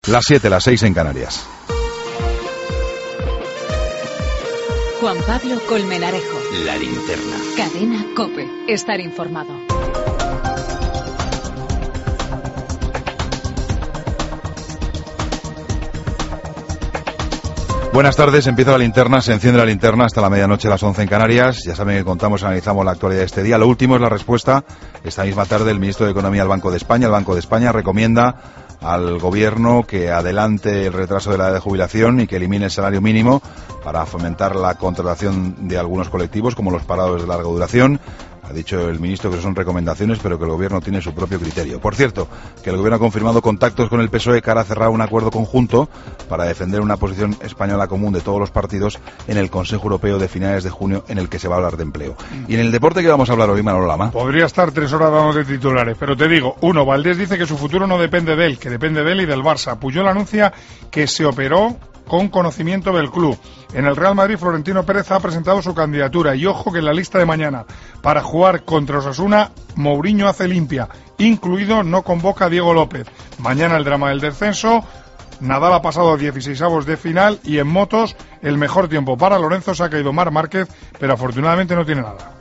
Las 7, las 6 en Canarias. Juan Pablo Colmenarejo. La Linterna. Cadena COPE. Estar informado. Buenas tardes, empieza la linterna, se enciende la linterna hasta la medianoche, las 11 en Canarias. Ya saben que contamos, analizamos la actualidad de este día. Lo último es la respuesta, esta misma tarde, del ministro de Economía al Banco de España. El Banco de España recomienda al Gobierno que adelante el retraso de la edad de jubilación y que elimine el salario mínimo para fomentar la contratación de algunos colectivos, como los parados de larga duración. Ha dicho el ministro que son recomendaciones, pero que el Gobierno tiene su propio criterio. Por cierto, que el Gobierno ha confirmado contactos con el PSOE cara a cerrar un acuerdo conjunto para defender una posición española común de todos los partidos en el Consejo Europeo de finales de junio, en el que se va a hablar de empleo. Y en el deporte, ¿qué vamos a hablar hoy, Manolo Lama? Podría estar 3 horas dando de titulares, pero te digo, uno, Valdés dice que su futuro no depende de él, que depende de él y del Barça. Puyol anuncia que se operó con conocimiento del club. En el Real Madrid, Florentino Pérez ha presentado su candidatura. Y ojo que en la lista de mañana, para jugar contra Osasuna, Mourinho hace limpia. Incluido, no convoca a Diego López. Mañana el drama del descenso. Nadal ha pasado a 16avos de final. Y en motos, el mejor tiempo para Lorenzo se ha caído Marc Márquez, pero afortunadamente no tiene nada.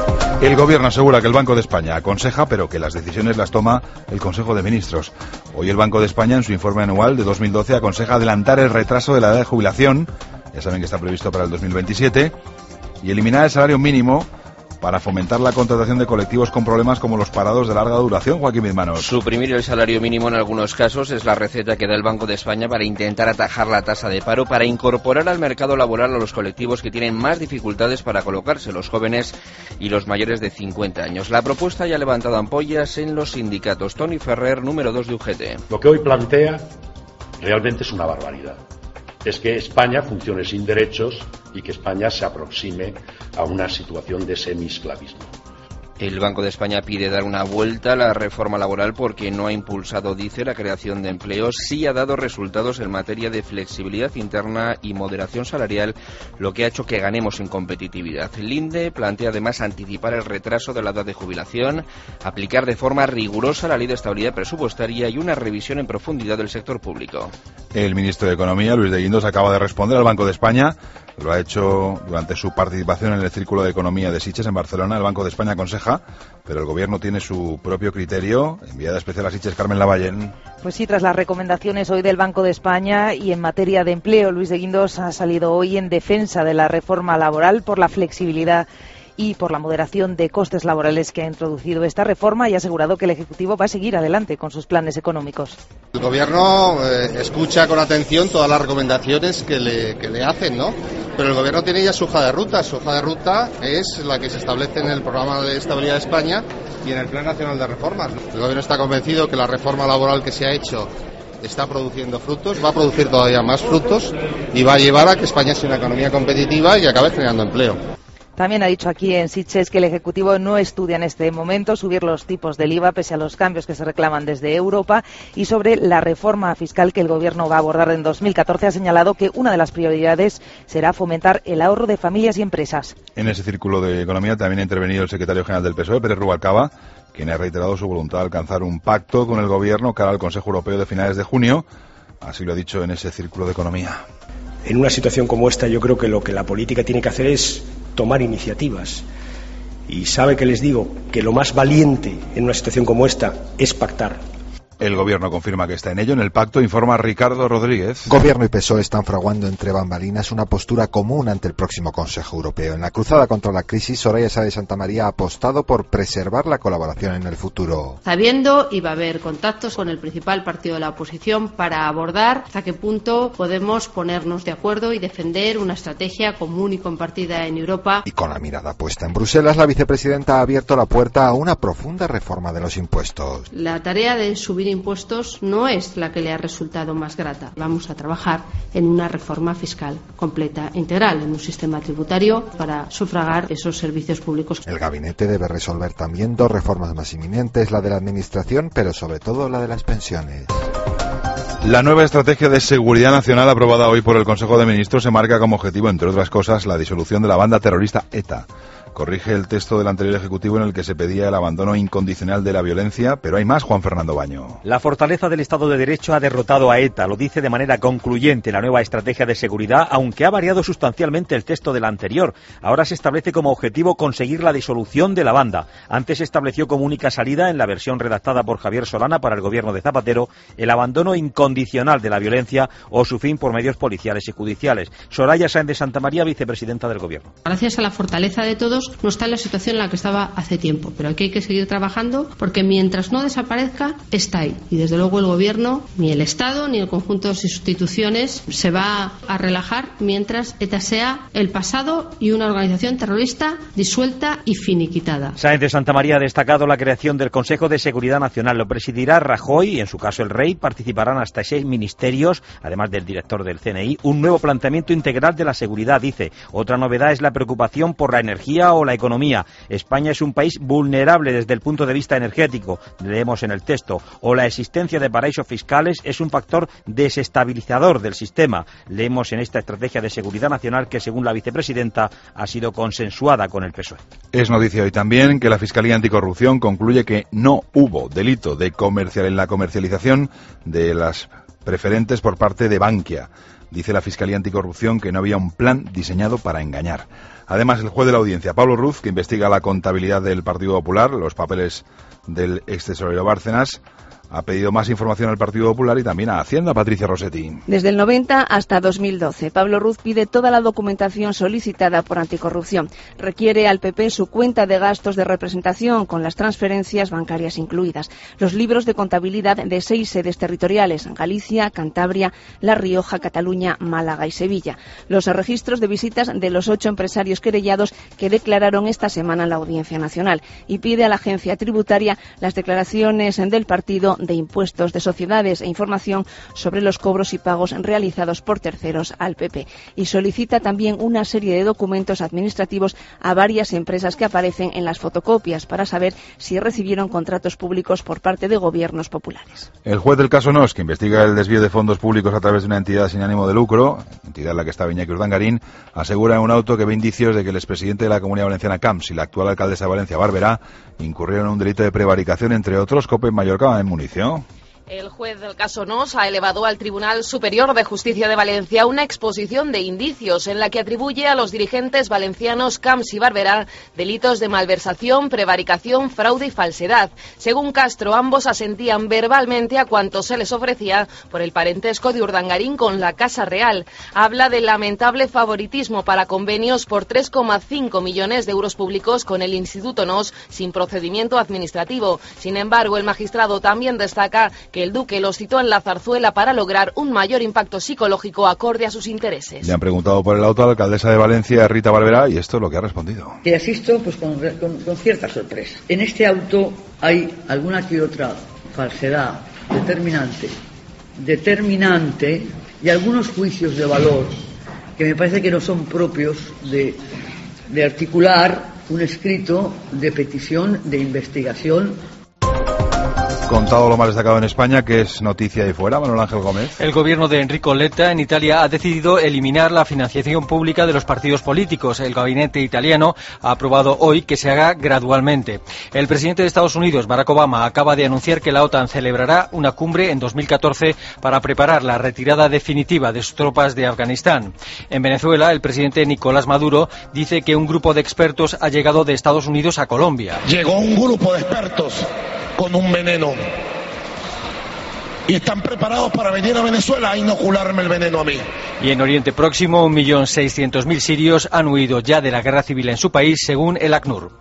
El Gobierno asegura que el Banco de España aconseja, pero que las decisiones las toma el Consejo de Ministros. Hoy el Banco de España, en su informe anual de 2012, aconseja adelantar el retraso de la edad de jubilación, ya saben que está previsto para el 2027, y eliminar el salario mínimo para fomentar la contratación de colectivos con problemas como los parados de larga duración. Joaquín Bismanos. Suprimir el salario mínimo en algunos casos es la receta que da el Banco de España para intentar atajar la tasa de paro, para incorporar al mercado laboral a los colectivos que tienen más dificultades para colocarse, los jóvenes y los mayores de 50 años. La propuesta ya ha levantado ampollas en los sindicatos. Toni Ferrer, número 2 de UGT. Lo que hoy plantea realmente es una barbaridad. Es que España funcione sin derechos y que España se aproxime a una situación de semiesclavismo. El Banco de España pide dar una vuelta a la reforma laboral porque no ha impulsado, dice, la creación de empleos. Sí ha dado resultados en materia de flexibilidad interna y moderación salarial, lo que ha hecho que ganemos en competitividad. Linde plantea además anticipar el retraso de la edad de jubilación, aplicar de forma rigurosa la ley de estabilidad presupuestaria y una revisión en profundidad del sector público. El ministro de Economía, Luis de Guindos, acaba de responder al Banco de España. Lo ha hecho durante su participación en el Círculo de Economía de Sitges en Barcelona. El Banco de España aconseja, pero el Gobierno tiene su propio criterio. Enviada especial a Sitges, Carmen Lavallén. Pues sí, tras las recomendaciones hoy del Banco de España y en materia de empleo, Luis de Guindos ha salido hoy en defensa de la reforma laboral por la flexibilidad y por la moderación de costes laborales que ha introducido esta reforma, y ha asegurado que el Ejecutivo va a seguir adelante con sus planes económicos. El Gobierno escucha con atención todas las recomendaciones que le hacen, ¿no? Pero el Gobierno tiene ya su hoja de ruta. Su hoja de ruta es la que se establece en el Programa de Estabilidad de España y en el Plan Nacional de Reformas. El Gobierno está convencido que la reforma laboral que se ha hecho está produciendo frutos, va a producir todavía más frutos y va a llevar a que España sea una economía competitiva y acabe generando empleo. También ha dicho aquí en Sitges que el Ejecutivo no estudia en este momento subir los tipos del IVA pese a los cambios que se reclaman desde Europa, y sobre la reforma fiscal que el Gobierno va a abordar en 2014 ha señalado que una de las prioridades será fomentar el ahorro de familias y empresas. En ese círculo de economía también ha intervenido el secretario general del PSOE, Pérez Rubalcaba, quien ha reiterado su voluntad de alcanzar un pacto con el Gobierno cara al Consejo Europeo de finales de junio. Así lo ha dicho en ese círculo de economía. En una situación como esta, yo creo que lo que la política tiene que hacer es tomar iniciativas. Y sabe que les digo que lo más valiente en una situación como esta es pactar. El Gobierno confirma que está en ello. En el pacto informa Ricardo Rodríguez. Gobierno y PSOE están fraguando entre bambalinas una postura común ante el próximo Consejo Europeo. En la cruzada contra la crisis, Soraya Sáez de Santamaría ha apostado por preservar la colaboración en el futuro. Sabiendo, y va a haber contactos con el principal partido de la oposición para abordar hasta qué punto podemos ponernos de acuerdo y defender una estrategia común y compartida en Europa. Y con la mirada puesta en Bruselas, la vicepresidenta ha abierto la puerta a una profunda reforma de los impuestos. La tarea de subir impuestos no es la que le ha resultado más grata. Vamos a trabajar en una reforma fiscal completa e integral, en un sistema tributario para sufragar esos servicios públicos. El gabinete debe resolver también dos reformas más inminentes, la de la administración, pero sobre todo la de las pensiones. La nueva estrategia de seguridad nacional aprobada hoy por el Consejo de Ministros se marca como objetivo, entre otras cosas, la disolución de la banda terrorista ETA. corrige el texto del anterior Ejecutivo en el que se pedía el abandono incondicional de la violencia, pero hay más, Juan Fernando Baño. La fortaleza del Estado de Derecho ha derrotado a ETA, lo dice de manera concluyente la nueva estrategia de seguridad, aunque ha variado sustancialmente el texto del anterior. Ahora se establece como objetivo conseguir la disolución de la banda. Antes se estableció como única salida, en la versión redactada por Javier Solana para el gobierno de Zapatero, el abandono incondicional de la violencia o su fin por medios policiales y judiciales. Soraya Sáenz de Santamaría, vicepresidenta del Gobierno. Gracias a la fortaleza de todos, no está en la situación en la que estaba hace tiempo, pero aquí hay que seguir trabajando porque mientras no desaparezca, está ahí. Y desde luego el Gobierno, ni el Estado, ni el conjunto de sus instituciones se va a relajar mientras ETA sea el pasado y una organización terrorista disuelta y finiquitada. Sáenz de Santamaría ha destacado la creación del Consejo de Seguridad Nacional. Lo presidirá Rajoy y, en su caso, el Rey. Participarán hasta 6 ministerios, además del director del CNI. Un nuevo planteamiento integral de la seguridad, dice. Otra novedad es la preocupación por la energía o la economía. España es un país vulnerable desde el punto de vista energético, leemos en el texto, o la existencia de paraísos fiscales es un factor desestabilizador del sistema. Leemos en esta estrategia de seguridad nacional que, según la vicepresidenta, ha sido consensuada con el PSOE. Es noticia hoy también que la Fiscalía Anticorrupción concluye que no hubo delito de en la comercialización de las preferentes por parte de Bankia. Dice la Fiscalía Anticorrupción que no había un plan diseñado para engañar. Además, el juez de la audiencia, Pablo Ruz, que investiga la contabilidad del Partido Popular, los papeles del extesorero Bárcenas, ha pedido más información al Partido Popular y también a Hacienda. Patricia Rossetti. Desde el 90 hasta 2012, Pablo Ruz pide toda la documentación solicitada por Anticorrupción. Requiere al PP su cuenta de gastos de representación, con las transferencias bancarias incluidas. Los libros de contabilidad de 6 sedes territoriales: Galicia, Cantabria, La Rioja, Cataluña, Málaga y Sevilla. Los registros de visitas de los 8 empresarios querellados que declararon esta semana en la Audiencia Nacional. Y pide a la agencia tributaria las declaraciones del partido de impuestos de sociedades e información sobre los cobros y pagos realizados por terceros al PP. Y solicita también una serie de documentos administrativos a varias empresas que aparecen en las fotocopias para saber si recibieron contratos públicos por parte de gobiernos populares. El juez del caso Nos, que investiga el desvío de fondos públicos a través de una entidad sin ánimo de lucro, entidad en la que está Iñaki Urdangarín, asegura en un auto que ve indicios de que el expresidente de la Comunidad Valenciana, Camps, y la actual alcaldesa de Valencia, Barberá, incurrieron en un delito de prevaricación, entre otros. COPE en Mallorca, en Municio. El juez del caso Nos ha elevado al Tribunal Superior de Justicia de Valencia una exposición de indicios en la que atribuye a los dirigentes valencianos Camps y Barberá delitos de malversación, prevaricación, fraude y falsedad. Según Castro, ambos asentían verbalmente a cuanto se les ofrecía por el parentesco de Urdangarín con la Casa Real. Habla del lamentable favoritismo para convenios por 3,5 millones de euros públicos con el Instituto Nos sin procedimiento administrativo. Sin embargo, el magistrado también destaca que el Duque los citó en la Zarzuela para lograr un mayor impacto psicológico acorde a sus intereses. Le han preguntado por el auto a la alcaldesa de Valencia, Rita Barberá, y esto es lo que ha respondido. Te asisto pues con cierta sorpresa. En este auto hay alguna que otra falsedad determinante y algunos juicios de valor que me parece que no son propios de articular un escrito de petición de investigación. Contado lo más destacado en España, que es noticia ahí fuera, Manuel Ángel Gómez. El gobierno de Enrico Letta en Italia ha decidido eliminar la financiación pública de los partidos políticos. El gabinete italiano ha aprobado hoy que se haga gradualmente. El presidente de Estados Unidos, Barack Obama, acaba de anunciar que la OTAN celebrará una cumbre en 2014 para preparar la retirada definitiva de sus tropas de Afganistán. En Venezuela, el presidente Nicolás Maduro dice que un grupo de expertos ha llegado de Estados Unidos a Colombia. Llegó un grupo de expertos con un veneno y están preparados para venir a Venezuela a inocularme el veneno a mí. Y en Oriente Próximo, 1.600.000 sirios han huido ya de la guerra civil en su país, según el ACNUR.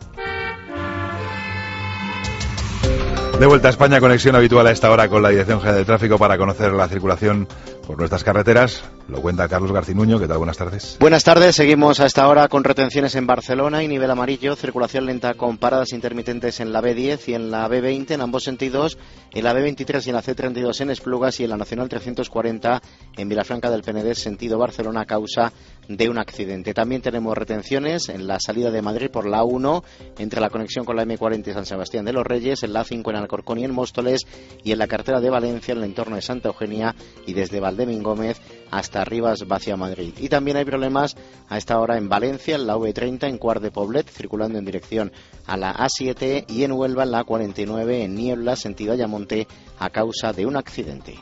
De vuelta a España, conexión habitual a esta hora con la Dirección General de Tráfico para conocer la circulación por nuestras carreteras. Lo cuenta Carlos Garcinuño. ¿Qué tal? Buenas tardes. Buenas tardes. Seguimos a esta hora con retenciones en Barcelona y nivel amarillo. Circulación lenta con paradas intermitentes en la B10 y en la B20 en ambos sentidos. En la B23 y en la C32 en Esplugas y en la Nacional 340 en Vilafranca del Penedès, sentido Barcelona, a causa de un accidente. También tenemos retenciones en la salida de Madrid por la A1 entre la conexión con la M40 y San Sebastián de los Reyes, en la A5 en Alcorcón y en Móstoles, y en la carretera de Valencia en el entorno de Santa Eugenia y desde Valdemín Gómez hasta Rivas hacia Madrid. Y también hay problemas a esta hora en Valencia, en la V30, en Quart de Poblet, circulando en dirección a la A7, y en Huelva, en la A49, en Niebla, sentido Ayamonte, a causa de un accidente.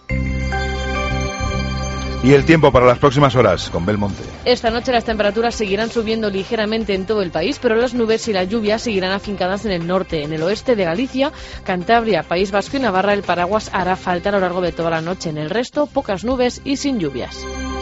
Y el tiempo para las próximas horas con Belmonte. Esta noche las temperaturas seguirán subiendo ligeramente en todo el país, pero las nubes y las lluvias seguirán afincadas en el norte. En el oeste de Galicia, Cantabria, País Vasco y Navarra, el paraguas hará falta a lo largo de toda la noche. En el resto, pocas nubes y sin lluvias.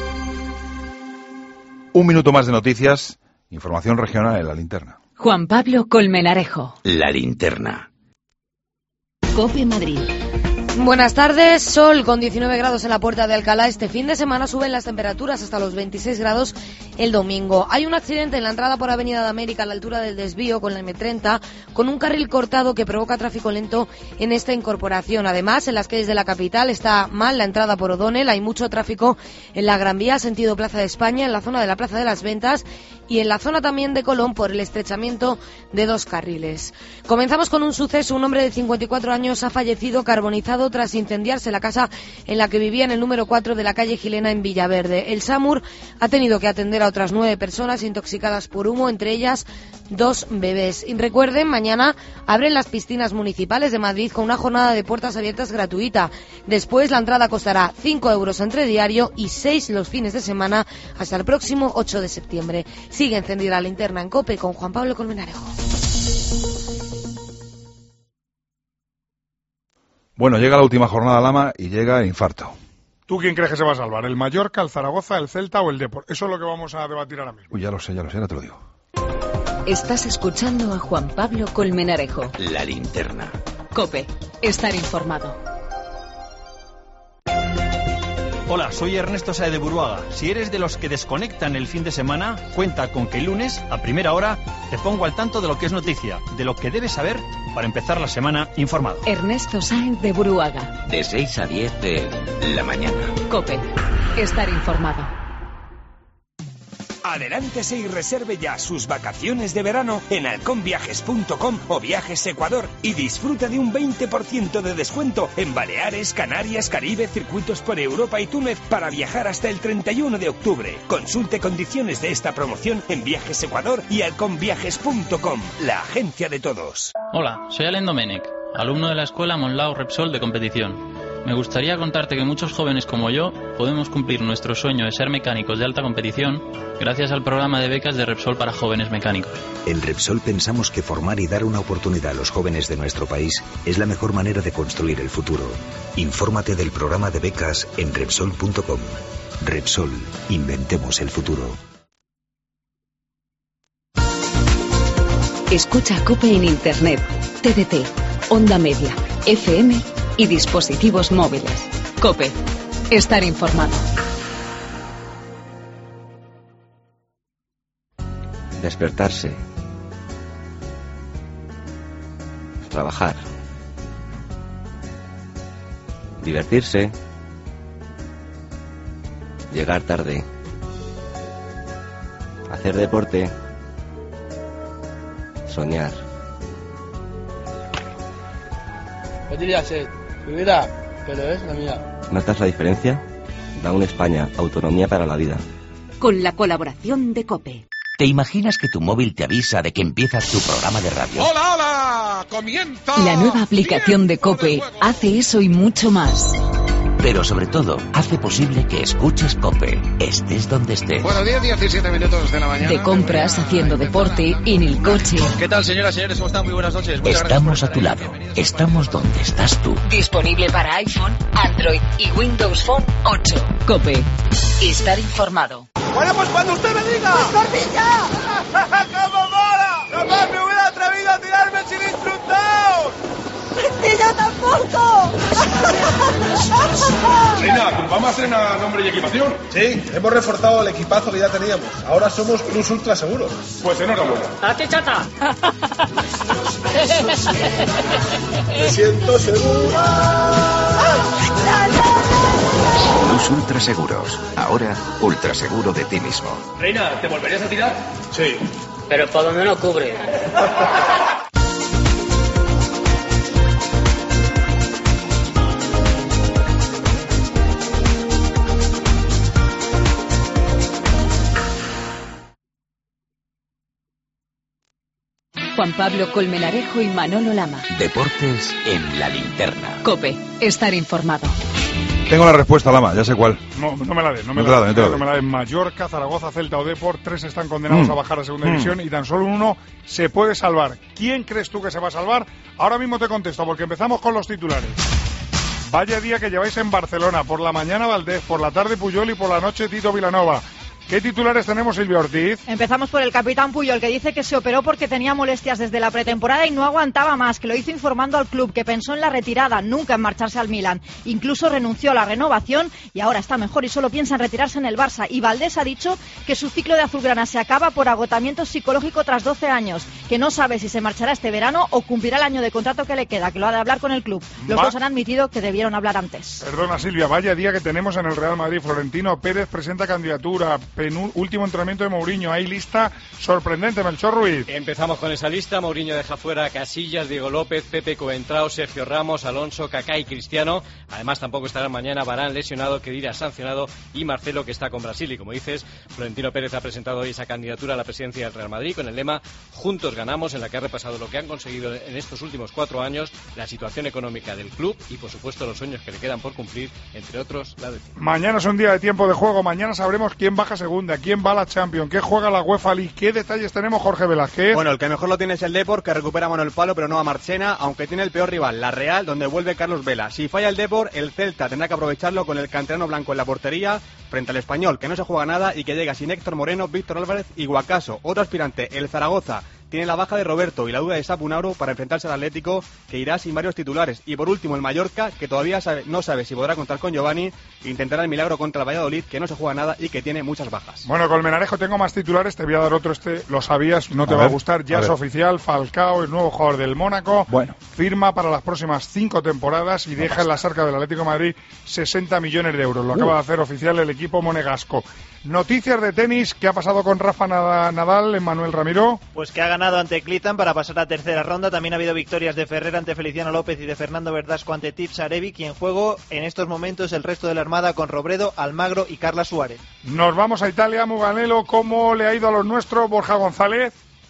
Un minuto más de noticias, información regional en La Linterna. Juan Pablo Colmenarejo. La Linterna. COPE Madrid. Buenas tardes, sol con 19 grados en la Puerta de Alcalá. Este fin de semana suben las temperaturas hasta los 26 grados el domingo. Hay un accidente en la entrada por Avenida de América a la altura del desvío con la M30, con un carril cortado que provoca tráfico lento en esta incorporación. Además, en las calles de la capital está mal la entrada por O'Donnell, hay mucho tráfico en la Gran Vía, sentido Plaza de España, en la zona de la Plaza de las Ventas y en la zona también de Colón por el estrechamiento de 2 carriles. Comenzamos con un suceso. Un hombre de 54 años ha fallecido carbonizado tras incendiarse la casa en la que vivía en el número 4 de la calle Gilena en Villaverde. El SAMUR ha tenido que atender a otras 9 personas intoxicadas por humo, entre ellas 2 bebés. Y recuerden, mañana abren las piscinas municipales de Madrid con una jornada de puertas abiertas gratuita. Después la entrada costará 5 euros entre diario y 6 los fines de semana hasta el próximo 8 de septiembre. Sigue encendida la linterna en COPE con Juan Pablo Colmenarejo. Bueno, llega la última jornada Lama y llega el infarto. ¿Tú quién crees que se va a salvar? ¿El Mallorca, el Zaragoza, el Celta o el Depor? Eso es lo que vamos a debatir ahora mismo. Uy, ya lo sé, ahora te lo digo. Estás escuchando a Juan Pablo Colmenarejo. La Linterna. COPE, estar informado. Hola, soy Ernesto Saez de Buruaga. Si eres de los que desconectan el fin de semana, cuenta con que el lunes, a primera hora, te pongo al tanto de lo que es noticia, de lo que debes saber para empezar la semana informado. Ernesto Saez de Buruaga. De 6 a 10 de la mañana. COPE, estar informado. Adelántese y reserve ya sus vacaciones de verano en halconviajes.com o Viajes Ecuador y disfruta de un 20% de descuento en Baleares, Canarias, Caribe, circuitos por Europa y Túnez para viajar hasta el 31 de octubre. Consulte condiciones de esta promoción en Viajes Ecuador y halconviajes.com, la agencia de todos. Hola, soy Alain Domenech, alumno de la escuela Monlau Repsol de competición. Me gustaría contarte que muchos jóvenes como yo podemos cumplir nuestro sueño de ser mecánicos de alta competición gracias al programa de becas de Repsol para jóvenes mecánicos. En Repsol pensamos que formar y dar una oportunidad a los jóvenes de nuestro país es la mejor manera de construir el futuro. Infórmate del programa de becas en Repsol.com. Repsol, inventemos el futuro. Escucha COPE en Internet, TDT, Onda Media, FM y dispositivos móviles. COPE, estar informado. Despertarse. Trabajar. Divertirse. Llegar tarde. Hacer deporte. Soñar. ¿Qué dirías, Primera, pero es la mía. ¿Notas la diferencia? Da una España, autonomía para la vida. Con la colaboración de COPE. ¿Te imaginas que tu móvil te avisa de que empiezas tu programa de radio? ¡Hola, hola! ¡Comienza! La nueva aplicación de COPE hace eso y mucho más. Pero sobre todo, hace posible que escuches COPE, estés donde estés. Buenos días, 17 minutos de la mañana. De compras, haciendo deporte, en el coche. ¿Qué tal, señoras y señores? ¿Cómo están? Muy buenas noches. Estamos a tu lado. Estamos donde estás tú. Disponible para iPhone, Android y Windows Phone 8. COPE. Estar informado. Bueno, pues cuando usted me diga. ¡Escorpilla! ¡Cómo mola! ¡Jamás me hubiera atrevido a tirarme sin instructor! ¡Y yo tampoco! Reina, ¿vamos a estrenar nombre y equipación? Sí, hemos reforzado el equipazo que ya teníamos. Ahora somos Plus Ultra Seguros. Pues enhorabuena. ¡A ti, chata! Me siento seguro. Plus Ultra Seguros. Ahora, ultra seguro de ti mismo. Reina, ¿te volverías a tirar? Sí. Pero por donde no cubre. Juan Pablo Colmenarejo y Manolo Lama. Deportes en la linterna. COPE, estar informado. Tengo la respuesta, Lama, ya sé cuál. No me la des. Mallorca, Zaragoza, Celta o Depor, 3 están condenados a bajar a segunda división y tan solo uno se puede salvar. ¿Quién crees tú que se va a salvar? Ahora mismo te contesto, porque empezamos con los titulares. Vaya día que lleváis en Barcelona. Por la mañana Valdés, por la tarde Puyol y por la noche Tito Vilanova. ¿Qué titulares tenemos, Silvia Ortiz? Empezamos por el capitán Puyol, que dice que se operó porque tenía molestias desde la pretemporada y no aguantaba más, que lo hizo informando al club, que pensó en la retirada, nunca en marcharse al Milan. Incluso renunció a la renovación y ahora está mejor y solo piensa en retirarse en el Barça. Y Valdés ha dicho que su ciclo de azulgrana se acaba por agotamiento psicológico tras 12 años, que no sabe si se marchará este verano o cumplirá el año de contrato que le queda, que lo ha de hablar con el club. Los dos han admitido que debieron hablar antes. Perdona, Silvia, vaya día que tenemos en el Real Madrid. Florentino Pérez presenta candidatura. Último entrenamiento de Mourinho. Hay lista sorprendente, Melchor Ruiz. Empezamos con esa lista. Mourinho deja fuera a Casillas, Diego López, Pepe Coentrao, Sergio Ramos, Alonso, Kaká y Cristiano. Además tampoco estarán mañana Varane lesionado, Khedira sancionado y Marcelo, que está con Brasil. Y como dices, Florentino Pérez ha presentado hoy esa candidatura a la presidencia del Real Madrid con el lema Juntos ganamos, en la que ha repasado lo que han conseguido en estos últimos 4 años, la situación económica del club y por supuesto los sueños que le quedan por cumplir, entre otros la de... Mañana es un día de tiempo de juego. Mañana sabremos quién baja segunda, quién va a la Champions, qué juega la UEFA League. ¿Qué detalles tenemos, Jorge Velázquez? Bueno, el que mejor lo tiene es el Depor, que recupera Manuel Palo, pero no a Marchena, aunque tiene el peor rival, la Real, donde vuelve Carlos Vela. Si falla el Depor, el Celta tendrá que aprovecharlo con el canterano blanco en la portería, frente al Español, que no se juega nada y que llega sin Héctor Moreno, Víctor Álvarez y Guacaso. Otro aspirante, el Zaragoza, tiene la baja de Roberto y la duda de Sapunauro para enfrentarse al Atlético, que irá sin varios titulares. Y por último, el Mallorca, que todavía no sabe si podrá contar con Giovanni, intentará el milagro contra el Valladolid, que no se juega nada y que tiene muchas bajas. Bueno, Colmenarejo, tengo más titulares, te voy a dar otro, lo sabías, no te va a gustar, ya es oficial, Falcao, el nuevo jugador del Mónaco, firma para las próximas 5 temporadas y deja en la arcas del Atlético de Madrid 60 millones de euros. Lo acaba de hacer oficial el equipo monegasco. Noticias de tenis, ¿qué ha pasado con Rafa Nadal, Emmanuel Ramiro? Pues que ha ganado ante Clitán para pasar a tercera ronda. También ha habido victorias de Ferrer ante Feliciano López y de Fernando Verdasco ante Tipsarevic, y en juego en estos momentos el resto de la Armada con Robredo, Almagro y Carla Suárez. Nos vamos a Italia, Mugello. ¿Cómo le ha ido a los nuestros, Borja González?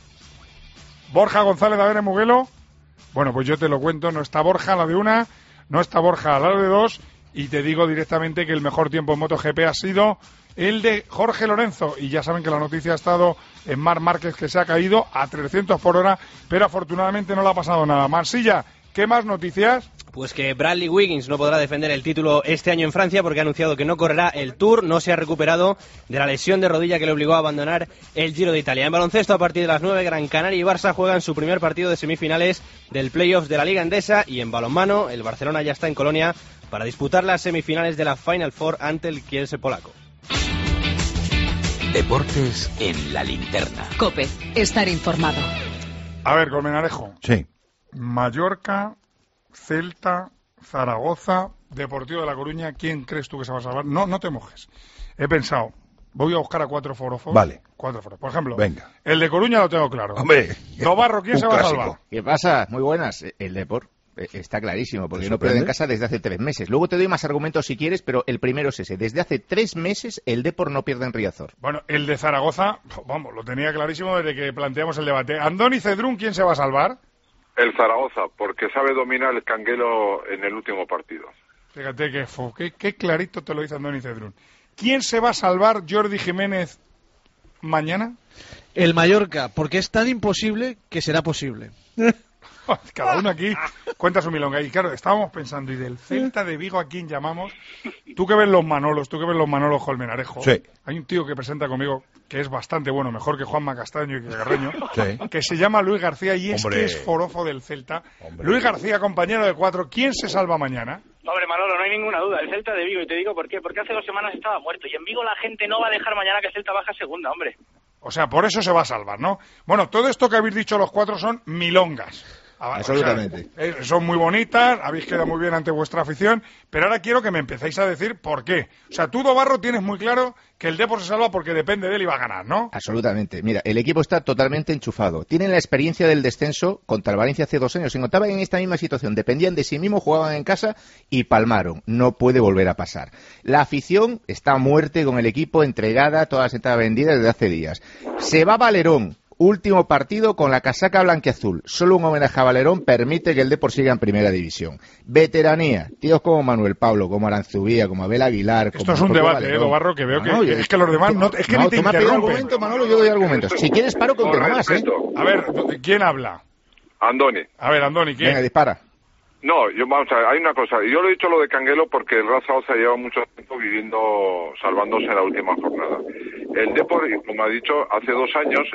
Borja González, a ver, en Mugello. Bueno, pues yo te lo cuento, no está Borja a la de una, no está Borja a la de dos, y te digo directamente que el mejor tiempo en MotoGP ha sido el de Jorge Lorenzo, y ya saben que la noticia ha estado en Marc Márquez, que se ha caído a 300 por hora, pero afortunadamente no le ha pasado nada. Marsilla, ¿qué más noticias? Pues que Bradley Wiggins no podrá defender el título este año en Francia porque ha anunciado que no correrá el Tour, no se ha recuperado de la lesión de rodilla que le obligó a abandonar el Giro de Italia. En baloncesto, a partir de las 9, Gran Canaria y Barça juegan su primer partido de semifinales del playoff de la Liga Endesa, y en balonmano, el Barcelona ya está en Colonia para disputar las semifinales de la Final Four ante el Kielce polaco. Deportes en la linterna. COPE, estar informado. A ver, Colmenarejo. Sí. Mallorca, Celta, Zaragoza, Deportivo de La Coruña. ¿Quién crees tú que se va a salvar? No te mojes. He pensado, voy a buscar a 4 forofos. Vale. 4 foros. Por ejemplo, venga, el de Coruña lo tengo claro. Hombre. Dobarro, ¿quién se va a salvar? ¿Qué pasa? Muy buenas. El Depor. Está clarísimo, porque no pierde en casa desde hace 3 meses. Luego te doy más argumentos si quieres, pero el primero es ese. Desde hace 3 meses el Depor no pierde en Riazor. Bueno, el de Zaragoza, vamos, lo tenía clarísimo desde que planteamos el debate. Andoni Cedrún, ¿quién se va a salvar? El Zaragoza, porque sabe dominar el canguelo en el último partido. Fíjate qué clarito te lo dice Andoni Cedrún. ¿Quién se va a salvar, Jordi Jiménez, mañana? El Mallorca, porque es tan imposible que será posible. Cada uno aquí cuenta su milonga. Y claro, estábamos pensando, ¿y del Celta de Vigo a quién llamamos? Tú que ves los Manolos, Colmenarejo. Sí. Hay un tío que presenta conmigo que es bastante bueno, mejor que Juanma Castaño y que Carreño, sí, que se llama Luis García y es Hombre. que es forofo del Celta. Hombre. Luis García, compañero de 4, ¿quién se salva mañana? Hombre, Manolo, no hay ninguna duda, el Celta de Vigo, y te digo por qué, porque hace 2 semanas estaba muerto, y en Vigo la gente no va a dejar mañana que el Celta baje a segunda, hombre. O sea, por eso se va a salvar, ¿no? Bueno, todo esto que habéis dicho los 4 son milongas. Absolutamente. O sea, son muy bonitas, habéis quedado muy bien ante vuestra afición, pero ahora quiero que me empecéis a decir por qué. O sea, tú, Dobarro, tienes muy claro que el Depor se salva porque depende de él y va a ganar, ¿no? Absolutamente. Mira, el equipo está totalmente enchufado. Tienen la experiencia del descenso contra el Valencia hace 2 años. Se encontraban en esta misma situación. Dependían de sí mismos, jugaban en casa y palmaron. No puede volver a pasar. La afición está a muerte con el equipo, entregada, todas las entradas vendidas desde hace días. Se va Valerón, Último partido con la casaca blanquiazul. Solo un homenaje a Valerón permite que el Depor siga en primera división. Veteranía. Tíos como Manuel Pablo, como Aranzubía, como Abel Aguilar. Esto es un debate, Barro, que veo que es que los demás no... Es que ni te interrumpen. Argumento, Manolo, yo doy argumentos. Si quieres paro con más, ¿eh? A ver, ¿quién habla? Andoni. A ver, Andoni, ¿quién? Venga, dispara. No, vamos a ver, hay una cosa. Yo lo he dicho lo de Canguelo porque el Real Zaragoza lleva mucho tiempo salvándose en la última jornada. El Depor, como ha dicho, hace 2 años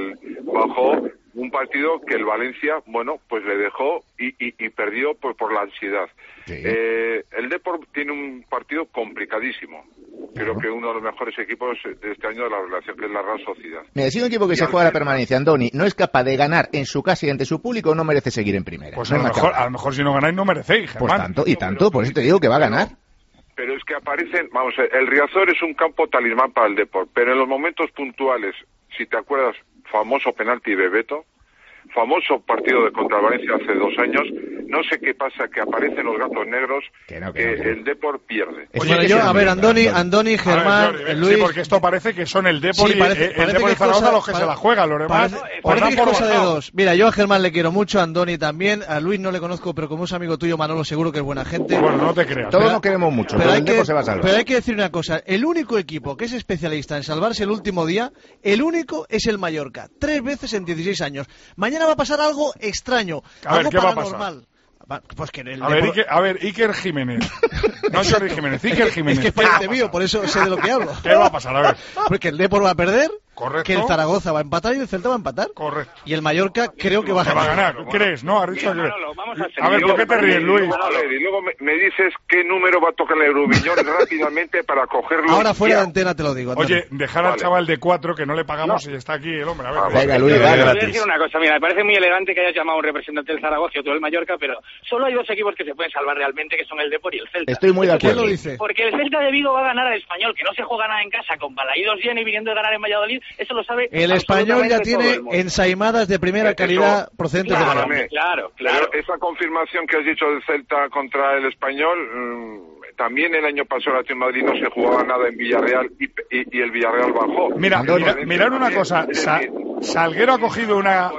bajó un partido que el Valencia, bueno, pues le dejó y perdió por la ansiedad. Sí. El Depor tiene un partido complicadísimo. Creo que uno de los mejores equipos de este año de la relación, que es la Real Sociedad. Mira, si un equipo que se juega la permanencia, Andoni, no es capaz de ganar en su casa y ante su público, no merece seguir en primera. Pues no a lo mejor si no ganáis no merecéis, Germán. Pues tanto, por eso te digo que va a ganar. Pero es que aparecen, vamos a ver, el Riazor es un campo talismán para el Depor, pero en los momentos puntuales, si te acuerdas, famoso penalti de Bebeto, famoso partido de contra Valencia hace 2 años, no sé qué pasa, que aparecen los gatos negros, que el Depor pierde. Oye, yo, a ver, Andoni, Germán, Luis... Sí, porque esto parece que son el Depor y el Depor y Zaragoza los que se la juegan, los demás... Parece que es cosa de dos. Mira, yo a Germán le quiero mucho, a Andoni también, a Luis no le conozco, pero como es amigo tuyo, Manolo, seguro que es buena gente. Bueno, no te creas. Todos nos queremos mucho, pero el Depor se va a salvar. Pero hay que decir una cosa, el único equipo que es especialista en salvarse el último día, el único es el Mallorca. 3 veces en 16 años. Mañana va a pasar algo extraño, algo paranormal. Pues que a ver, Iker Jiménez. No Jordi Jiménez, Iker Jiménez. Es que es pariente mío, por eso sé de lo que hablo. ¿Qué va a pasar? A ver. Porque el Depor va a perder, correcto, que el Zaragoza va a empatar y el Celta va a empatar. Correcto. Y el Mallorca creo que va a ganar. Va a ganar, ¿crees? No, has dicho que... A ver, ¿por qué te ríes, Luis? Y luego me dices qué número va a tocar el Euroviñón rápidamente para cogerlo. Ahora fuera de antena te lo digo. Antonio. Oye, dejar al chaval de 4 que no le pagamos y está aquí el hombre. A ver. Venga, Luis, voy a decir una cosa, mira, me parece muy elegante que hayas llamado a un representante del Zaragoza y otro del Mallorca, pero solo hay 2 equipos que se pueden salvar realmente, que son el Depor y el Celta. Estoy muy de acuerdo. ¿Quién lo dice? Porque el Celta de Vigo va a ganar al Español, que no se juega nada en casa, con Balaídos bien y viniendo de ganar en Valladolid, eso lo sabe. El Español ya tiene ensaimadas de primera calidad procedentes de Valladolid. Claro. Pero esa confirmación que has dicho del Celta contra el Español, también el año pasado el Madrid no se jugaba nada en Villarreal y el Villarreal bajó. Mirad una cosa, Salguero ha cogido una...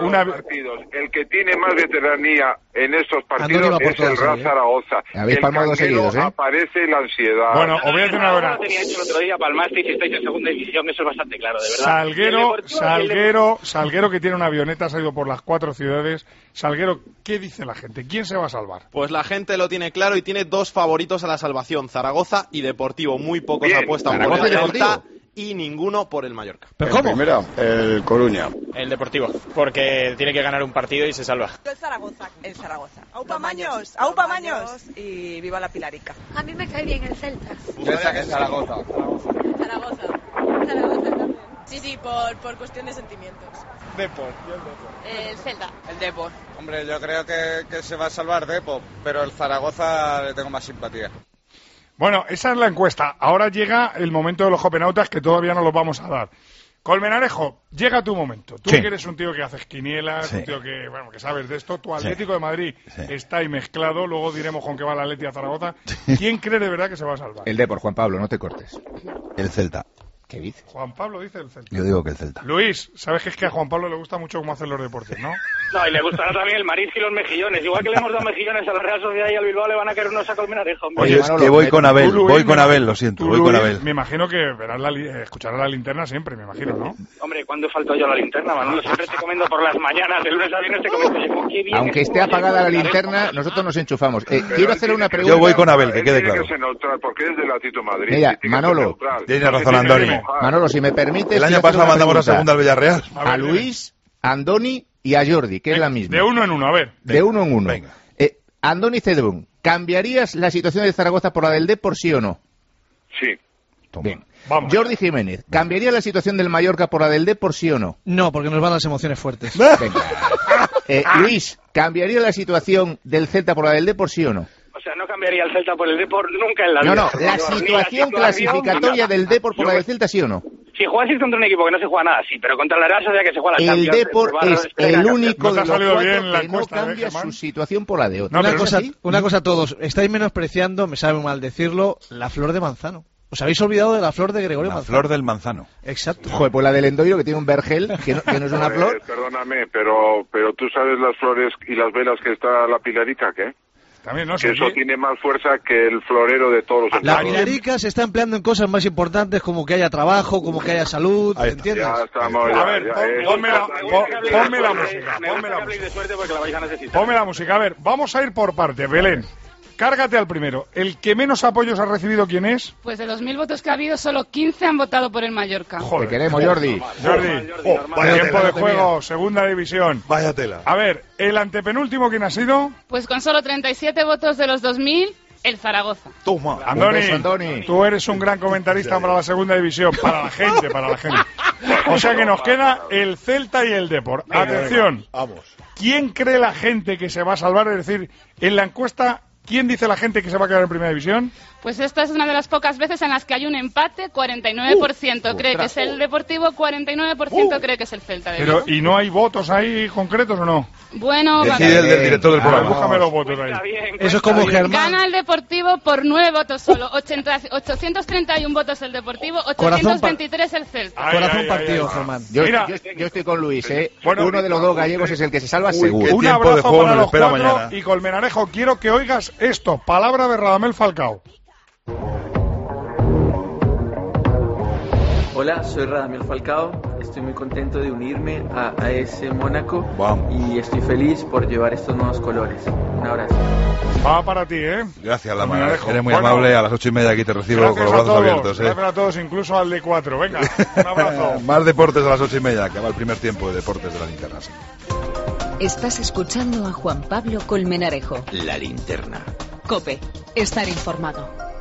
El que tiene más veteranía en estos partidos es el Real Zaragoza. Habéis palmado 2 seguidos, aparece la ansiedad. Bueno, os voy a decir una hora. Tenía hecho el otro día, palmasteis y estáis en segunda división, eso es bastante claro, de verdad. Salguero que tiene una avioneta, ha ido por las 4 ciudades. Salguero, ¿qué dice la gente? ¿Quién se va a salvar? Pues la gente lo tiene claro y tiene 2 favoritos a la salvación, Zaragoza y Deportivo. Muy pocos apuestan por el Celta y ninguno por el Mallorca. ¿Pero cómo? Primero, el Coruña. El Deportivo, porque tiene que ganar un partido y se salva. El Zaragoza. ¡Aupa Maños! Y viva la Pilarica. A mí me cae bien el Celta. El Zaragoza. Zaragoza también. Sí, por cuestión de sentimientos. Depor. El Celta. El Depor. Hombre, yo creo que se va a salvar Depor, pero el Zaragoza le tengo más simpatía. Bueno, esa es la encuesta. Ahora llega el momento de los jopenautas que todavía no los vamos a dar. Colmenarejo, llega tu momento. Tú que eres un tío que haces quinielas, un tío que sabes de esto. Tu Atlético de Madrid está ahí mezclado. Luego diremos con qué va el Atleti a Zaragoza. ¿Quién cree de verdad que se va a salvar? El Depor, Juan Pablo, no te cortes. El Celta. ¿Qué dices? Juan Pablo dice el Celta. Yo digo que el Celta. Luis, sabes que es que a Juan Pablo le gusta mucho cómo hacen los deportes, ¿no? No, y le gustará también el marisco y los mejillones. Igual que le hemos dado mejillones a la Real Sociedad y al Bilbao, le van a querer unos a Colmenarejo. Oye, es que voy con Abel, lo siento, voy con Abel. Me imagino que escucharás la linterna siempre, me imagino, ¿no? Hombre, ¿cuándo falto yo a la linterna, Manolo? Siempre te comento por las mañanas, de lunes a viernes te comento yo. Qué bien. Aunque esté apagada la linterna, nosotros nos enchufamos. Quiero hacer una pregunta. Yo voy con Abel, que quede claro. Tiene que ser neutral, porque es del Atlético Madrid. Mira, Manolo, tiene razón Andoni. Manolo, si me permites... El año pasado mandamos a segunda al Villarreal. A Luis, a Andoni y a Jordi, que es la misma. De uno en uno, a ver. De uno en uno. Venga. Andoni Cedrún, ¿cambiarías la situación de Zaragoza por la del Depor, sí o no? Sí. Bien. Vamos. Jordi Jiménez, ¿cambiaría la situación del Mallorca por la del Depor, sí o no? No, porque nos van las emociones fuertes. Venga. Luis, ¿cambiaría la situación del Celta por la del Depor, sí o no? O sea, no cambiaría el Celta por el Depor nunca en la vida. No, la situación clasificatoria del Depor por la del Celta, ¿sí o no? Si juegas contra un equipo que no se juega nada, sí, pero contra la Real Sociedad que se juega la Champions. El Depor es el único de los 4 que no encuesta, cambia su situación por la de otro. Una cosa a todos, estáis menospreciando, me sabe mal decirlo, la flor de manzano. Os habéis olvidado de la flor de Gregorio La Manzano. flor del manzano. Exacto. Joder, pues la del endoiro, que tiene un vergel, que no es una flor. Perdóname, pero tú sabes las flores y las velas que está la pilarica, ¿qué? También, no Que sé. eso tiene más fuerza que el florero de todos los La empleados. pilarica se está empleando en cosas más importantes como que haya trabajo, como que haya salud, ¿entiendes? Ya estamos, A ver, ponme la música. Ponme la música. A ver, vamos a ir por partes. Belén, cárgate al primero. ¿El que menos apoyos ha recibido quién es? Pues de los 1000 votos que ha habido, solo 15 han votado por el Mallorca. Te queremos, Jordi. Tiempo de juego, segunda división. Vaya tela. A ver, el antepenúltimo, ¿quién ha sido? Pues con solo 37 votos de los 2000, el Zaragoza. Toma. Andoni, tú eres un gran comentarista para la segunda división, para la gente. O sea que nos queda el Celta y el Depor. Atención. Vamos. ¿Quién cree la gente que se va a salvar? Es decir, en la encuesta, ¿quién dice la gente que se va a quedar en primera división? Pues esta es una de las pocas veces en las que hay un empate, 49% cree que es el Deportivo, 49% cree que es el Celta de Vigo. Pero, ¿y no hay votos ahí concretos o no? Bueno, Decide el del director del programa. Búscame los votos ahí. Eso es como Germán. Gana el Deportivo por 9 votos solo. 831 votos el Deportivo, 823 el Celta. Corazón partido, Germán. Yo estoy con Luis, ¿eh? Uno de los dos gallegos es el que se salva seguro. Un abrazo para los cuatro y Colmenarejo, quiero que oigas esto. Palabra de Radamel Falcao. Hola, soy Radamel Falcao, estoy muy contento de unirme a AS Mónaco y estoy feliz por llevar estos nuevos colores. Un abrazo. Va para ti, ¿eh? Gracias, Lama. Eres muy amable, a las 8:30 aquí te recibo con los brazos abiertos. Gracias a todos, incluso al de 4. Venga, un abrazo. Más deportes a las 8:30, que va el primer tiempo de deportes de la linterna. Estás escuchando a Juan Pablo Colmenarejo. La linterna. COPE, estar informado.